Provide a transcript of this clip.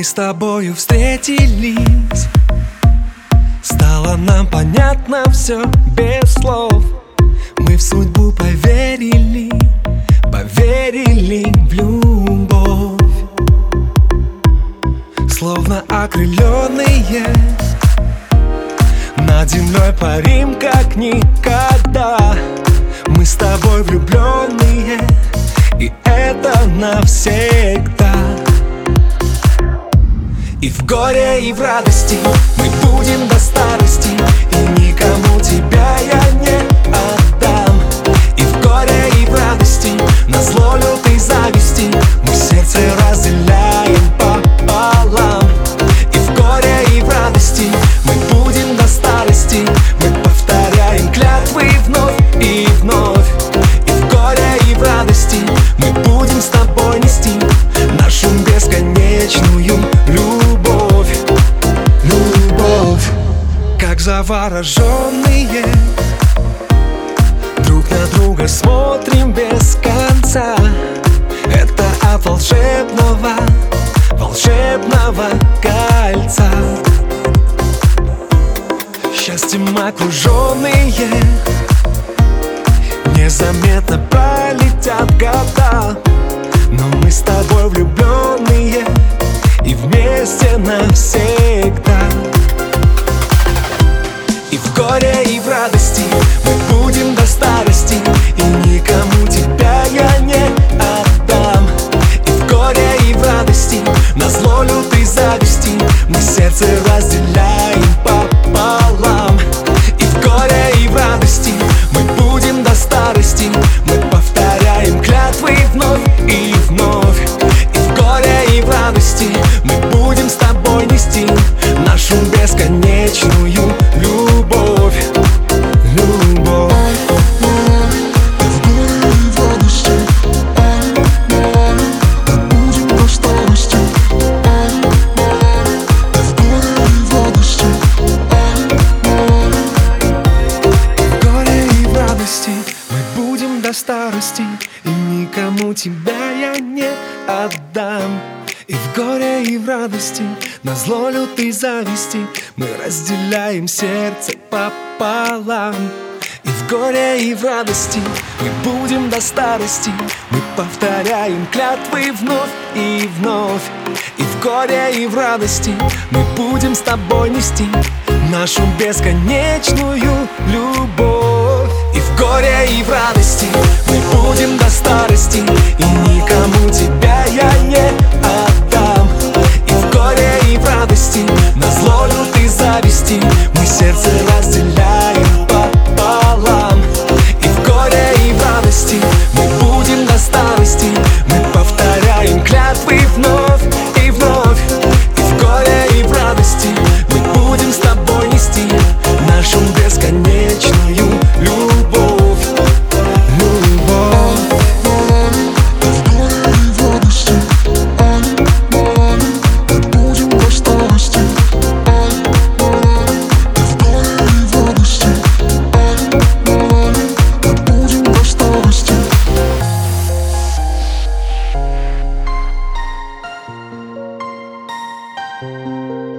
Мы с тобою встретились, стало нам понятно все без слов. Мы в судьбу поверили, поверили в любовь. Словно окрыленные, над землей парим как никогда. Мы с тобой влюбленные, и это навсегда. И в горе, и в радости мы будем до старости, и никому тебя я не отдам. И в горе, и в радости, назло лютой зависти, мы сердце разделяем пополам. И в горе, и в радости мы будем до старости, мы повторяем клятвы вновь и вновь. И в горе, и в радости мы будем с тобой нести нашу бесконечную любовь. Любовь. Как завороженные друг на друга смотрим без конца. Это от волшебного, волшебного кольца. Счастьем окруженные, незаметно пролетят года, но мы с тобой влюбленные и вместе навсегда. И в горе, и в радости мы будем до старости, и никому тебя я не отдам. И в горе, и в радости, назло лютой зависти, мы сердце разделяем пополам. И в горе, и в радости мы будем до старости, мы повторяем клятвы вновь и вновь. И в горе, и в радости мы будем с тобой нести нашу бесконечную любовь. Любовь. Старости, и никому тебя я не отдам. И в горе, и в радости, назло лютой зависти, мы разделяем сердце пополам. И в горе, и в радости мы будем до старости, мы повторяем клятвы вновь и вновь. И в горе, и в радости мы будем с тобой нести нашу бесконечную любовь. И в горе, и в радости мы будем до старости, и никому тебя я не отдам. И в горе, и в радости, назло лютой зависти, мы сердце разделяем пополам. И в горе, и в радости мы будем до старости, мы повторяем клятвы вновь и вновь. И в горе, и в радости мы будем с тобой нести нашу бесконечную любовь. Thank